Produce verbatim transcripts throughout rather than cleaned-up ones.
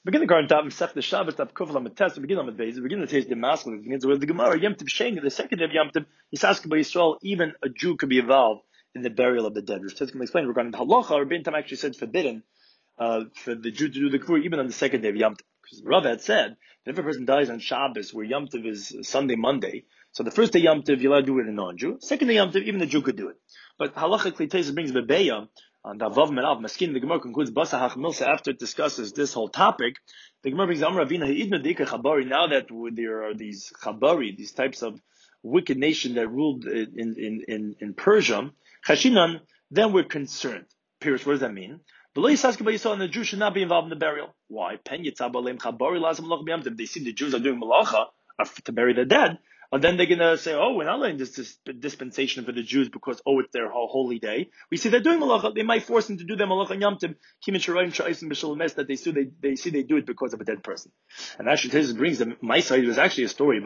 Begin the current top, Sef the Shabbat, top Kufla Mates, we begin on the base, we begin to taste the masculine, it begins with the Gemara, Yom Tov Sheni, the second day of Yom Tov, Yisaska by Yisrael, even a Jew could be involved in the burial of the dead. Which can explain regarding the halacha, Rabbein Tam actually said forbidden uh, for the Jew to do the Kfur even on the second day of Yom Tov. Because Rav had said that if a person dies on Shabbos, where Yom Tov is Sunday, Monday, so the first day Yom Tov, you're allowed to do it in a non-Jew. Second day Yom Tov, even the Jew could do it. But halachically, Tesa brings Bebeya, on the Vav Merav, Maskin, the Gemara concludes, Basa Hach Milsa, after it discusses this whole topic, the Gemara brings Amar Avina Ha'idna Deika Chabari, now that there are these Chabari, these types of wicked nation that ruled in, in, in, in Persia, Chashinan, then we're concerned. Pierce, what does that mean? The and the Jews should not be involved in the burial. Why? If they see the Jews are doing malacha to bury the dead, and then they're going to say, oh, we're not letting this, this dispensation for the Jews because, oh, it's their holy day. We see they're doing malacha. They might force them to do their malacha in Yom Tov, that they see they, they see they do it because of a dead person. And actually, this brings them, my side, it was actually a story.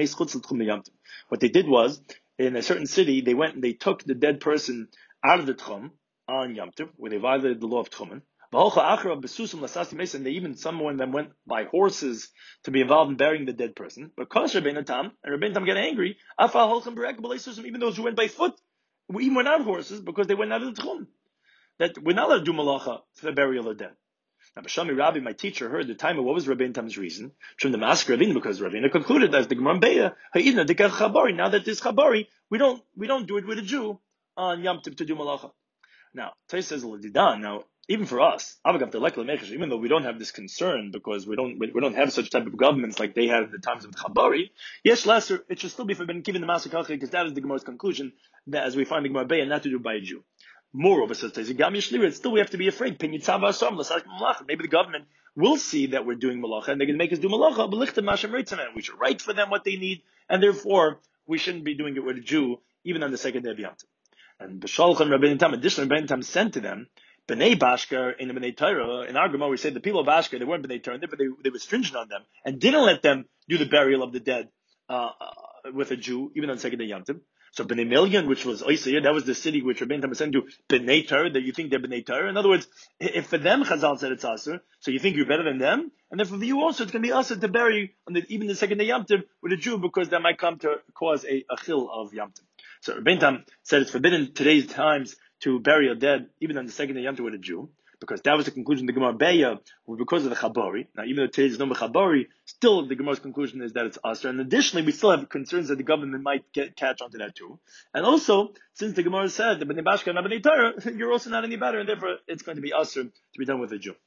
What they did was, in a certain city, they went and they took the dead person out of the Tchum on Yom Tov, where they violated the law of Tchumen. And they even, some of them went by horses to be involved in burying the dead person. But because Rabbeinu Tam, and Rabbeinu Tam got angry, even those who went by foot, we even went out horses because they went out of the Tchum. That we're not allowed to do malacha for the burial of the dead. Now, Bashami Rabbi, my teacher, heard the time of what was Rabbeinu Tam's reason from the master Rabbeinu, because Rabbeinu concluded as the Gemara Beya, now that this Chabari, we don't we don't do it with a Jew on Yom Tov to do malacha. Now, Tais says now, even for us, even though we don't have this concern because we don't we don't have such type of governments like they had at the times of the Chabari, yes, lesser, it should still be forbidden given the master Kachi, because that is the Gemara's conclusion, that as we find the Gemara Beya, not to do by a Jew. Moreover, says Tais, still we have to be afraid. Maybe the government will see that we're doing malacha and they're going to make us do malacha, we should write for them what they need, and therefore we shouldn't be doing it with a Jew even on the second day of Yom Tov. And B'shalchan Rabbeinu Tam, additionally Rabbeinu Tam sent to them, B'nai Bashkar in the B'nai Torah, in our Gemara we say the people of Bashkar, they weren't B'nai Torah, but they, they were stringent on them, and didn't let them do the burial of the dead, uh, uh with a Jew, even on the second day Yom Tov. So B'nai Million, which was Oisayir, that was the city which Rabbeinu Tam sent to B'nai Torah, that you think they're B'nai Torah. In other words, if for them Chazal said it's Asur, so you think you're better than them, and then for you also it's going to be Asur to bury on the, even the second day Yom Tov with a Jew, because that might come to cause a, a chil of Yom Tov. So Rabbeinu Tam said it's forbidden in today's times to bury a dead even on the second day Yom Tov with a Jew, because that was the conclusion of the Gemara Beya, because of the Chabari. Now, even though today there's no Chabari, still the Gemara's conclusion is that it's Asr. And additionally, we still have concerns that the government might get catch onto that too. And also, since the Gemara said that B'nai Bashka and B'nai Torah, you're also not any better, and therefore it's going to be Asr to be done with a Jew.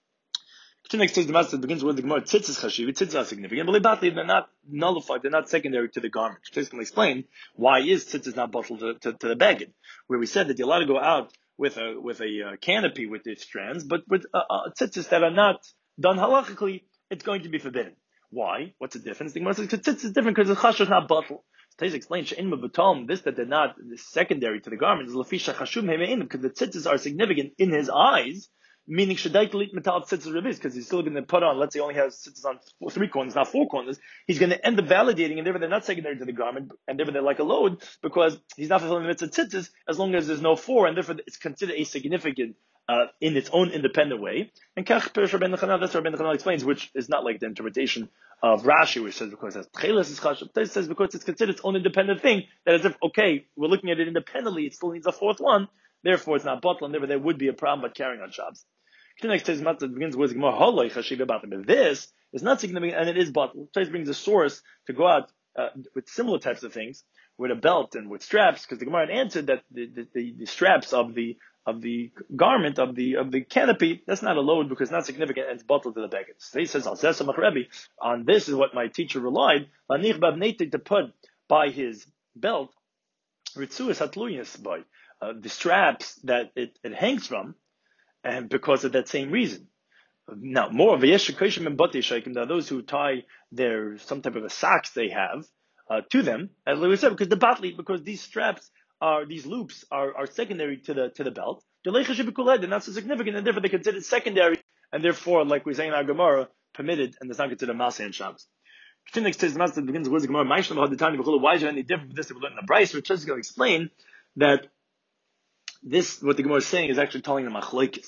The next the master begins with the Gemara. Tzitzis chashiv. Tzitzis are significant, but lebatli they're not nullified. They're not secondary to the garment. Tzitzis can explain why is tzitzis not bottled to, to, to the bagged, where we said that you're allowed to go out with a with a uh, canopy with its strands, but with uh, uh, tzitzis that are not done halachically, it's going to be forbidden. Why? What's the difference? The Gemara says tzitzis is different because the chashuv is not bottled. Tzitzis explains she'in mabatom, this that they're not secondary to the garment is lafisha chashuv hemein, because the tzitzis are significant in his eyes. Meaning shadaiklit metal tzitzis revis, because he's still going to put on, let's say he only has tzitzis on four, three corners, not four corners, he's going to end up validating, and therefore they're not secondary to the garment, and therefore they're like a load, because he's not fulfilling the mitzvah tzitzis as long as there's no four, and therefore it's considered a significant uh, in its own independent way. And Kach Perish Rabbeinu Chananel, that's what Rabbeinu Chananel explains, which is not like the interpretation of Rashi, which says because it has is chashuv. It says because it's considered its own independent thing, that as if, okay, we're looking at it independently, it still needs a fourth one, therefore it's not bottled, and therefore there would be a problem by carrying on Shabbos. The next Matzah begins with Gemara. This is not significant, and it is bottled. Tais brings a source to go out uh, with similar types of things, with a belt and with straps, because the Gemara had answered that the, the, the, the straps of the of the garment of the of the canopy, that's not a load because it's not significant, and it's bottled to the baggage. So he says, on this is what my teacher relied, to put by his belt, uh, the straps that it, it hangs from, and because of that same reason. Now, more of a yeshikashim and batishaykim, there are those who tie their, some type of a socks they have, uh, to them, as we said, because the batli, because these straps are, these loops are, are secondary to the, to the belt. They're not so significant, and therefore they're considered secondary, and therefore, like we say in our Gemara, permitted, and it's not considered Maseh and Shabbos. Next says the master begins with the Gemara, why is it any different from this that we learn in the Bryce, which is going to explain that this, what the Gemara is saying, is actually telling them achloikis.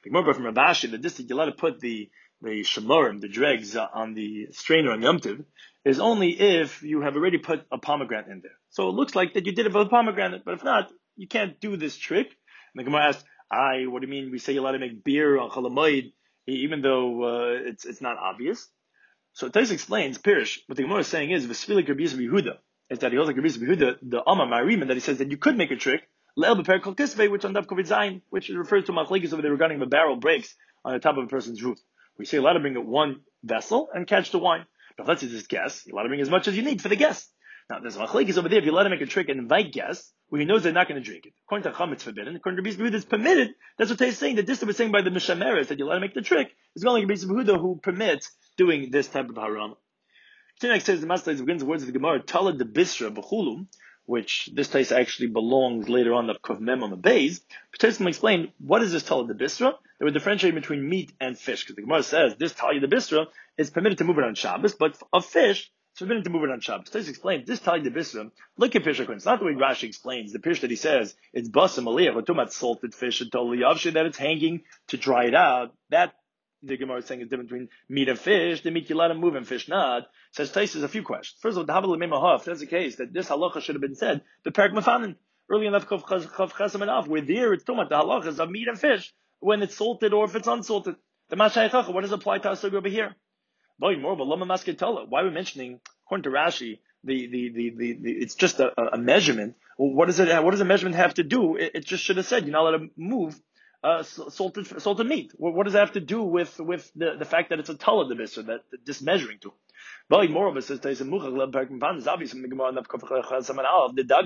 The Gemara from Rabashi, the distinct you're allowed to put the the shemorim, the dregs, uh, on the strainer on Yom Tov, is only if you have already put a pomegranate in there. So it looks like that you did it with a pomegranate, but if not, you can't do this trick. And the Gemara asks, "I, what do you mean? We say you're allowed to make beer on Cholamoid, even though uh, it's it's not obvious." So Tais explains, Pirish, what the Gemara is saying is, V'sfilik Rabbi Yisrael Yehuda, is that he holds like Rabbi Yisrael Yehuda, the Amma Mariman, that he says that you could make a trick, Le'el B'per Kol Kisvei, which on Dav Kovid Zayin, which refers to Machlekes over there regarding the barrel breaks on the top of a person's roof. We say you're allowed to bring one vessel and catch the wine. But let's say this guest, you're allowed to bring as much as you need for the guest. Now, there's Machlekes over there, if you're allowed to make a trick and invite guests, well, he knows they're not going to drink it. According to Chum, it's forbidden. According to Rabbi Yisrael Yehuda, it's permitted. That's what Tais is saying. The Dista was saying by the Mishameres that you're allowed to make the trick. It's going like Rabbi Yisrael Yehuda who permits doing this type of haram. Next says the Master begins the words of the Gemara, Tala de Bisra b'chulu, which this place actually belongs later on the Kov Mem on the base. But can explain what is this Tala de Bisra? They were differentiating between meat and fish, because the Gemara says this Tala de Bisra is permitted to move it on Shabbos, but of fish it's forbidden to move it on Shabbos. Tais explains this Tala de Bisra. Look at fish. It's not the way Rashi explains the fish that he says it's basam aliyah, but talking about salted fish and totally yavshi that it's hanging to dry it out. That the Gemara is saying is different between meat and fish. The meat you let them move and fish not. Says Tais a few questions. First of all, the Havah if that's the case, that this halacha should have been said, the Perek Mefanin, early enough Chav Chesam and Av, where there it's talking about the halachas of meat and fish, when it's salted or if it's unsalted. The Mashayach, what does apply to us over here? Boy, more, but Lama Masketala. Why are we mentioning, according to Rashi, the, the, the, the, the it's just a, a measurement. Well, what does it, what does a measurement have to do? It, it just should have said, you're not allowed to move Uh, salted salted meat. What, what does that have to do with with the, the fact that it's a tala de bisr, that this measuring tool? But more of it says is obvious from the Gemara of the dag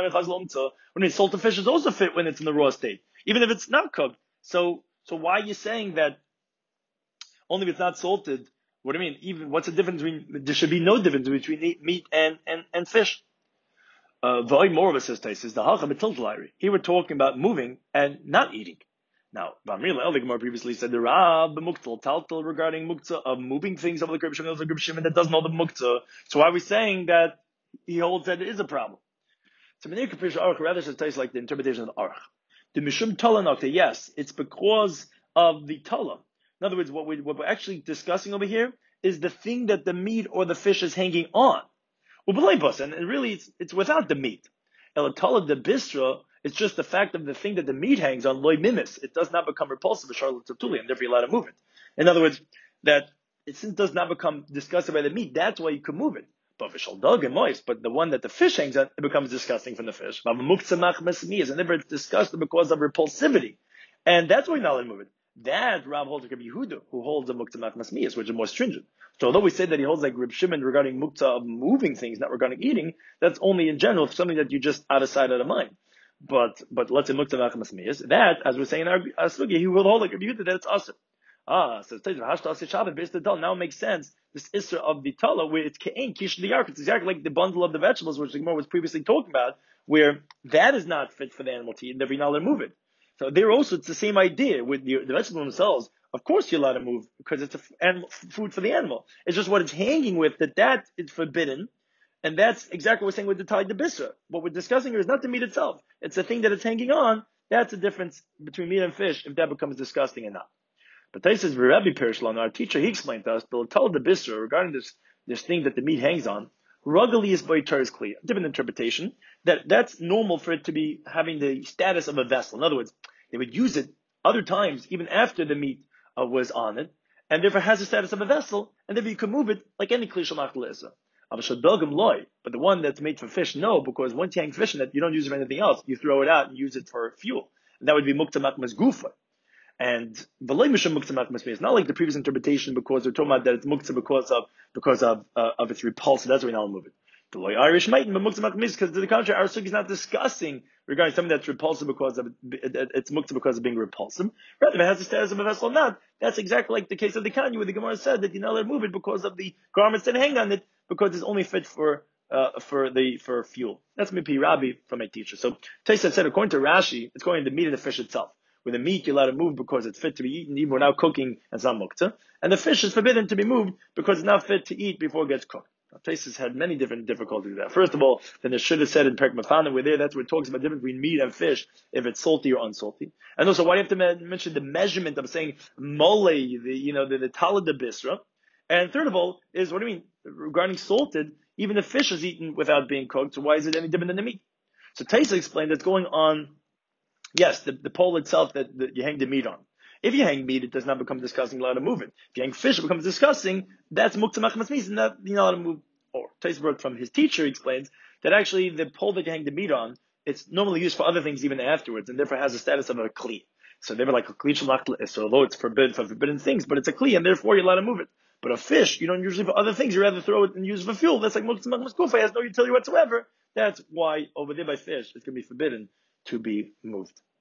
when it's salted fish is also fit when it's in the raw state, even if it's not cooked. So so why are you saying that only if it's not salted? What do you mean? Even what's the difference between there should be no difference between meat and and, and fish? Uh, more of it says is the halcha betiltalari. Here we're talking about moving and not eating. Now, Vamrila El Gemara previously said the Rab Muktzal Taltal regarding Muktzah of moving things over the Grib Shimon, the Grib Shimon that doesn't know the Muktzah. So why are we saying that he holds that it is a problem? So Menir Kapish Aruch rather says tastes like the interpretation of the Aruch. The Mishum Tala Nokta, yes, it's because of the Tala. In other words, what, we, what we're actually discussing over here is the thing that the meat or the fish is hanging on. And really it's, it's without the meat. El Tala de Bistra, it's just the fact of the thing that the meat hangs on, loy mimis. It does not become repulsive to Charlotte Tatuli, and therefore you're allowed to move it. In other words, that it does not become disgusting by the meat, that's why you can move it. But vishal dog and moist, but the one that the fish hangs on, it becomes disgusting from the fish. And never it's disgusting because of repulsivity. And that's why you're not allowed to move it. That Rav holds like Rabbi Yehuda, who holds a muktzah masmiyas, which is more stringent. So although we say that he holds like Reb Shimon regarding muktzah of moving things, not regarding eating, that's only in general something that you just out of sight, out of mind. But but let's say muktzah masmiyas, that as we're saying in our, our sugi, he will hold like Rabbi Yehuda that it's awesome. Ah, so now it makes sense. This isra of the tala, where it's ke'en kish the yark, it's exactly like the bundle of the vegetables, which the Gemara was previously talking about, where that is not fit for the animal to eat, and therefore you're not allowed to move it. So there also, it's the same idea with the, the vegetables themselves. Of course you're allowed to move because it's a f- animal, food for the animal. It's just what it's hanging with, that that is forbidden. And that's exactly what we're saying with the Tali de Bisra. What we're discussing here is not the meat itself. It's the thing that it's hanging on. That's the difference between meat and fish, if that becomes disgusting or not. But Tais says, Rabbi Pirshlan, our teacher, he explained to us, the Tali de Bisra, regarding this, this thing that the meat hangs on, Ruggally is by is clear. Different interpretation. That that's normal for it to be having the status of a vessel. In other words, they would use it other times, even after the meat uh, was on it, and therefore has the status of a vessel, and therefore you can move it like any kli shalach l'isa. But the one that's made for fish, no, because once you hang fish in it, you don't use it for anything else. You throw it out and use it for fuel. And that would be mukta makmas gufa. And v'loy mishum mukta makmas. It's not like the previous interpretation because they're talking about that it's mukta because of because of uh, of its repulsive. That's why we now move it. The loy Irish might, but mukta makmas because to the contrary, our sugi is not discussing regarding something that's repulsive because of it's mukta because of being repulsive. Rather, if it has the status of a vessel or not, that's exactly like the case of the Kanya, where the Gemara said that you're not allowed to move it because of the garments that hang on it, because it's only fit for uh, for the for fuel. That's Mipi Rabbi from my teacher. So Taisa said, according to Rashi, it's going to the meat of the fish itself. With the meat, you're allowed to move because it's fit to be eaten, even without cooking and some mukta. And the fish is forbidden to be moved because it's not fit to eat before it gets cooked. Taisus had many different difficulties with that. First of all, then it should have said in Perek Mefana, where there, that's where it talks about the difference between meat and fish, if it's salty or unsalty. And also, why do you have to mention the measurement of saying mole, the, you know, the, the talad de bisra? And third of all, is, what do you mean? Regarding salted, even the fish is eaten without being cooked, so why is it any different than the meat? So Taisus explained that's going on, yes, the, the pole itself that, that you hang the meat on. If you hang meat, it does not become disgusting, you're allowed to move it. If you hang fish, it becomes disgusting, that's muktzah machmas mis, and that you're not allowed to move. Or Taisus from his teacher explains that actually the pole that you hang the meat on, it's normally used for other things even afterwards, and therefore has the status of a kli. So they were like a kli shalach, so although it's forbidden for forbidden things, but it's a kli, and therefore you're allowed to move it. But a fish, you don't usually for other things, you rather throw it and use it for fuel. That's like muktzah machmas kufa, has no utility whatsoever. That's why over there by fish, it's going to be forbidden to be moved.